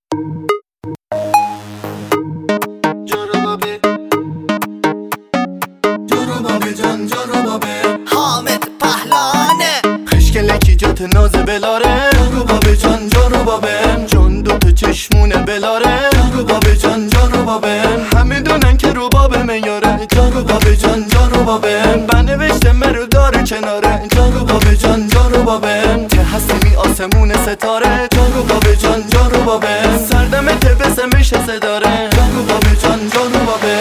حامد پهلانه خشکلکی جات ناز بلاره جارو بابه جان جارو بابه جون دوتا چشمونه بلاره جارو بابه جان جارو بابه همه دونن که رو بابه میاره جارو بابه جان جارو بابه بنوشته مرو داره کناره جارو بابه جان جارو بابه که هستی آسمون ستاره جارو بابه جان جارو بابه سردمت بسمش صداره جارو بابه جان جارو بابه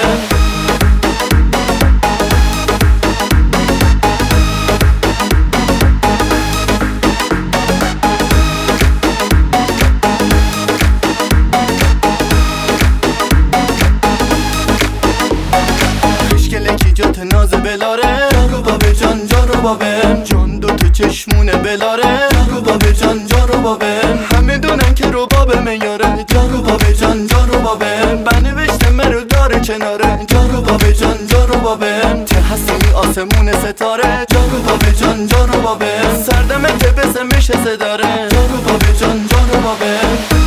جات ناز بلاره جارو بابه جان جارو بابه جون دوتا چشمونه بلاره جارو بابه جان جارو بابه همه دونن که رو بابه میاره جارو بابه جان جارو بابه بنوشته مرو داره کناره جارو بابه جان جارو بابه که هستی آسمون ستاره جارو بابه جان جارو بابه سردمت بسمش صداره جارو بابه جان جارو بابه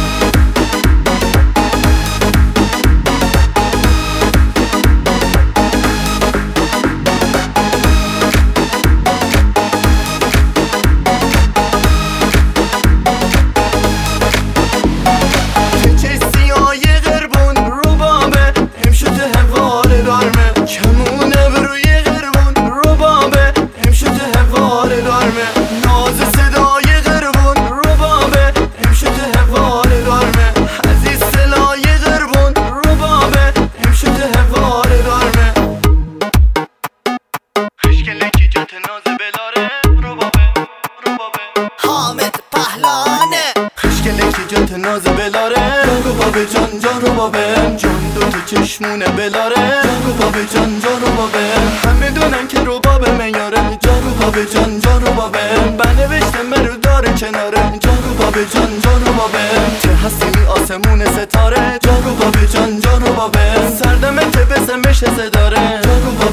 حامد پهلانه خشکلکی جات ناز بلاره جارو بابه جان جارو بابه جون دوتا چشمونه بلاره جارو بابه جان جارو بابه همه دونن که رو بابه میاره جارو بابه جان جارو بابه بنوشته مرو داره کناره جارو بابه جان جارو بابه که هستی آسمون ستاره جارو بابه جان جارو بابه سردمت بسمش صداره جارو